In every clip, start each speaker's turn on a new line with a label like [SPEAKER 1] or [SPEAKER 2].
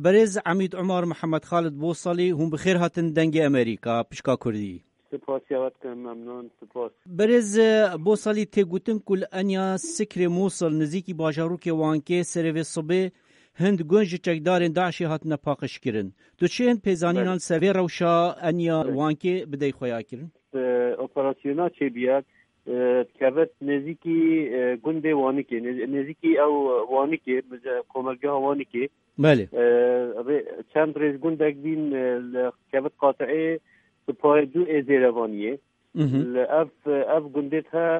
[SPEAKER 1] برز عمید عمر محمد خالد بوصلی هم بخیر هاتن دنگ امریکا پشکا کردی.
[SPEAKER 2] سپاس یاد کنم ممنون سپاس.
[SPEAKER 1] برز بوصلی تگوتن کل انیا سکر موصل نزیکی باجارو که وانکه سروی صبح هند گنج چکدارن داعشی هاتن پاکش کرن. تو چه هند پیزانینان سوی روشا انیا وانکه بدای خویا کرن؟
[SPEAKER 2] اپراسیونا چه بیاد کبت نزیکی گنده وانیکه نزیکی او وانیکه کمرگاه وانیکه
[SPEAKER 1] بله
[SPEAKER 2] چند ریز گندک بین کبت قاطعه سپاه دو ازیروانیه اف گندت ها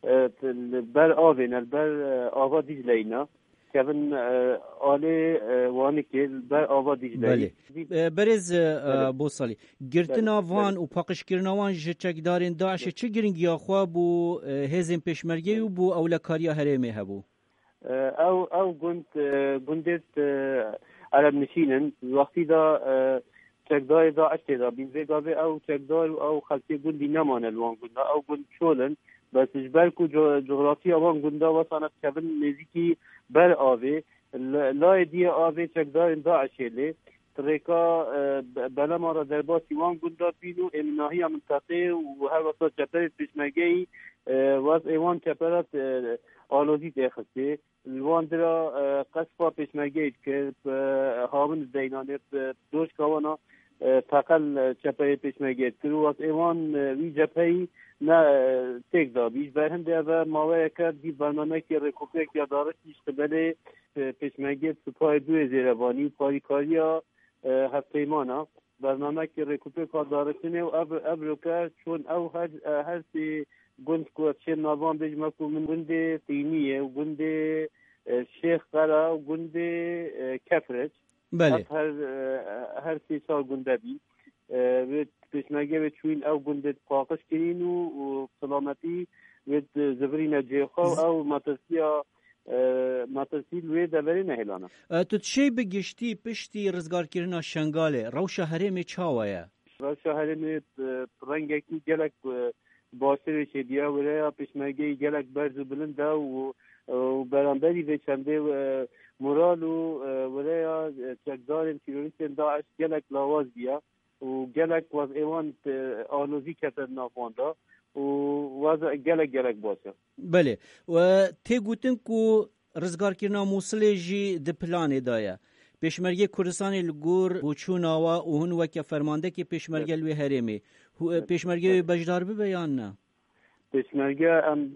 [SPEAKER 2] بر آوین بر آوا دیجلینا کبن آله وانیکه بر آوا دیجلی.
[SPEAKER 1] بله برز بوصلی گرتنا وان و پاکش کرنا وان چکدارن داعش چه گرنگی آخوا بو هزم پشمرگی و بو اولکاریا هرمه هبو
[SPEAKER 2] او گندت عرب نشینن وقتی دا چکدار داعش دا بین ویگاوه او چکدار او خلقی گندی نمانه الوان گنده او گند شولن بس جبرکو جغرافی آوان گنده وصانت کبن نزیکی بر آوه لای دی آوه چکدار داعشه لی تریکا بلما را در باسی وان گنده بینو امناهی منطقه و هر وقتا چپر پیشمگهی واز ایوان چپرات آلودی دخسته الوان درا قصفا پیشمگهی که هاون زینانه دوش کوانا تقل چپه پیشمگهی کرو واز ایوان وی جپهی نه تک دا بیش برهنده و ماوه کرد دی برنامه که رکوپه که دارش اشتباله پیشمگهی سپاه دو زیروانی پاریکاریا هفتیمانا برنامه که رکوپه که دارشنه و ابروکه چون او هر سی گند کو چه نوان بجما کو من گند تینیه و گند شیخ قرا و گند کفرج
[SPEAKER 1] بله
[SPEAKER 2] هر سی سال گنده بی و پیشنگه و چوین او گند پاکش کرین و سلامتی و زبرین جیخوا او ماترسیل و دبری نهیلانا.
[SPEAKER 1] تو چی بگشتی پشتی رزگار کرنا شنگاله روشا هرم چاویا؟
[SPEAKER 2] روشا هرم رنگی گلک باشتر شدیا ولی پیشمگی گلک برز و بلند و برانبری و چنده مرال ولی چکدار تروریست داعش گلک لاواز بیا و گلک واز ایوان آلوزی کتر نافاندا و واز گلک باشه.
[SPEAKER 1] بله و تگوتن کو رزگار کرنا موصل جی د پلان دایا پیشمرگی کردستان لگور بوچون آوا و هن وکه فرمانده که پیشمرگی لوی هرمی پیشمرگی بجدار به بیان نه
[SPEAKER 2] پیشمرگی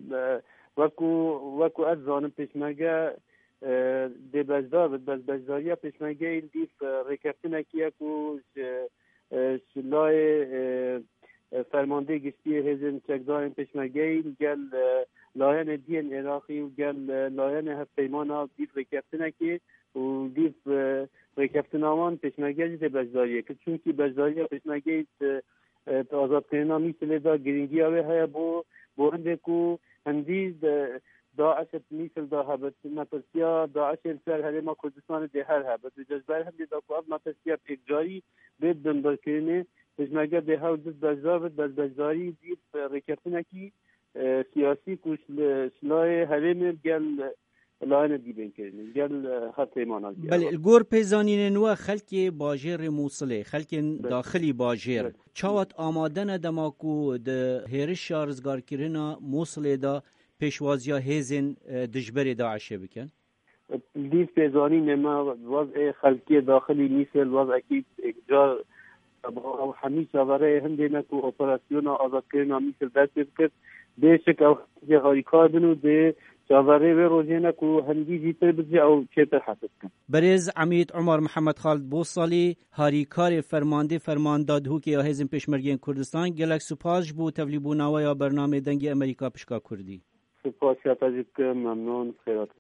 [SPEAKER 2] وکو از زانم پیشمرگی دی بجدار بس بجداریا پیشمرگی دیف رکفتنه کیا کو شلای فرمانده گشتی هزم چکدار پیشمرگی گل لاین دین عراقی و گل لاین هفتیمانا دیف رکفتنه کی و دیف رکفتناوان پیشمرگی دی بجداریه که چونکی بجداریا پیشمرگی آزاد کننا میسله دا گرینگی آوه های بو هنده کو هندی داعش میسل دا هبت مطرسیا داعش الفر هرما کردستان ده هر هبت و جزبر هنده دا کو اب مطرسیا پیکجاری بید دنبال کرنه پیشمرگی ده ها وزد بجدار بد بجداری دید رکفتنکی سیاسی کوش سلای هرم گل لاین دیبین کردن گل خط ایمانال.
[SPEAKER 1] بله الگور پیزانین نوا خلک باجر موصله خلک داخلی باجر چاوت آمادن دماکو ده هرش رزگار کرنا موصله دا پیشوازیا هزین دجبر داعشه بکن
[SPEAKER 2] دیف پیزانین ما وضع خلکی داخلی نیسل وضع اکید اکجار او همیشه برای هنده نکو اپراسیون آزاد کرنا میسل دست بکرد بیشک او هاریکار بنو ده جاوری و روزینه کو هندی جیتر بزی او چیتر حسد کن.
[SPEAKER 1] برز عمید عمر محمد خالد بوصلی هاریکار فرمانداد هو که یا هزم پیشمرگی کردستان گلک سپاس بو تبلیغ نوای برنامه دنگ امریکا پشکا کردی.
[SPEAKER 2] سپاس یا تجربه ممنون خیرات.